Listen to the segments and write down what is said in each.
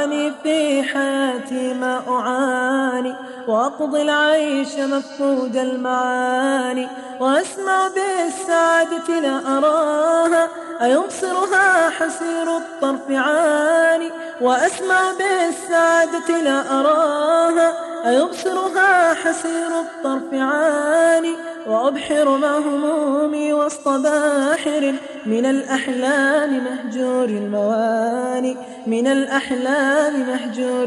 أعاني في حياتي ما أعاني، وأقضي العيش مفقود المعاني، وأسمع بالسعادة لا أراها، أيبصرها حسير الطرف عاني. وأسمع بالسعادة لا أراها، أيبصرها حسير الطرف عاني. وأبحر مهمومي وسط باحر من الأحلام مهجور المواني، من الأحلام مهجور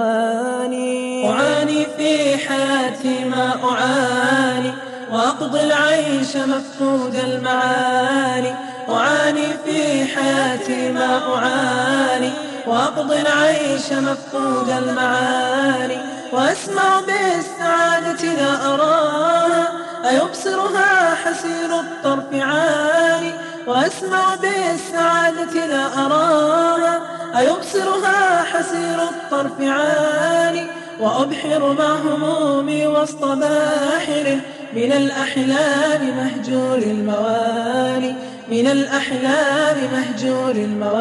المواني. أعاني في حياتي ما أعاني، وأقضي العيش مفقود المعاني. أعاني في حياتي ما أعاني، وأقضي العيش مفقود المعاني. وأسمع بالسعادة لا أراها، أيبصرها حسير الطرف عاني. وأسمع بالسعادة لا أراها، أيبصرها حسير الطرف عاني. وأبحر مع همومي وسط باحر من الأحلام مهجور المواني، من الأحلام مهجور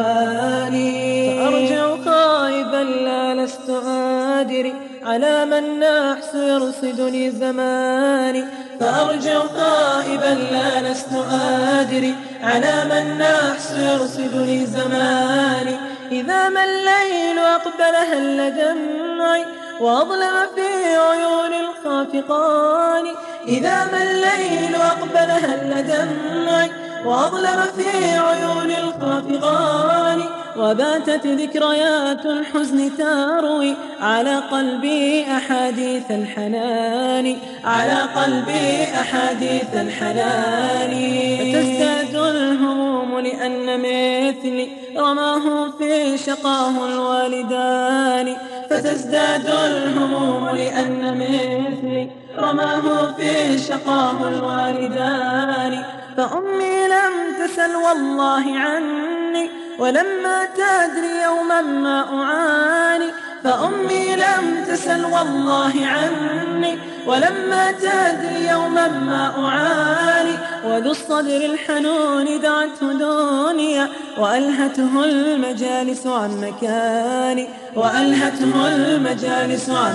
المواني. فأرجع خائبا لا لست أدري على ما النحس يرصدني زماني. فأرجع خائبا لا لست أدري على ما النحس يرصدني زماني. إذا ما الليل أقبل هل دمعي وأظلم في عيون الخافقان. إذا ما الليل أقبل هل دمعي وأظلم في عيون الخافقان. وباتت ذكريات الحزن تروي على قلبي أحاديث الحنان، على قلبي أحاديث الحنان. فتزداد الهموم لأن مثلي رماه في شقاه الوالدان. فتزداد الهموم لأن مثلي رماه في شقاه الوالدان. فأمي لم تسل والله عني، ولما تدري يوما ما أعاني. فأمي لم تسل والله عني، ولما تدري يوما ما أعاني. وذو الصدر الحنون دعته دنيا، وألهته المجالس عن مكاني، وألهته المجالس عن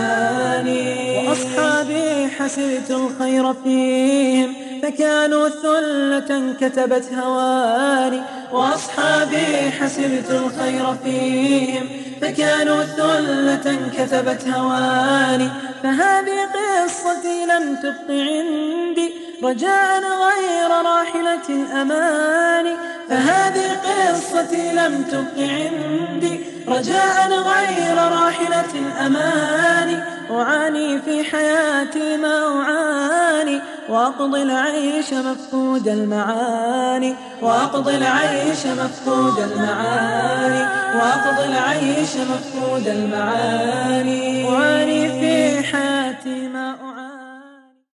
مكاني. وأصحابي حسبت الخير فيهم فكانوا ثلة كتبت هواني. وأصحابي حسبت الخير فيهم فكانوا ثلة كتبت هواني. فهذه قصتي لم تبق عندي رجاء غير راحلة الأمان. فهذه قصتي لم تبق عندي رجاء غير راحلة الأمان. أعاني في حياتي ما أعاني، وأقضي العيش مفقود المعاني، وأقضي العيش مفقود المعاني، وأقضي العيش مفقود المعاني. أعاني في حياتي ما أعاني.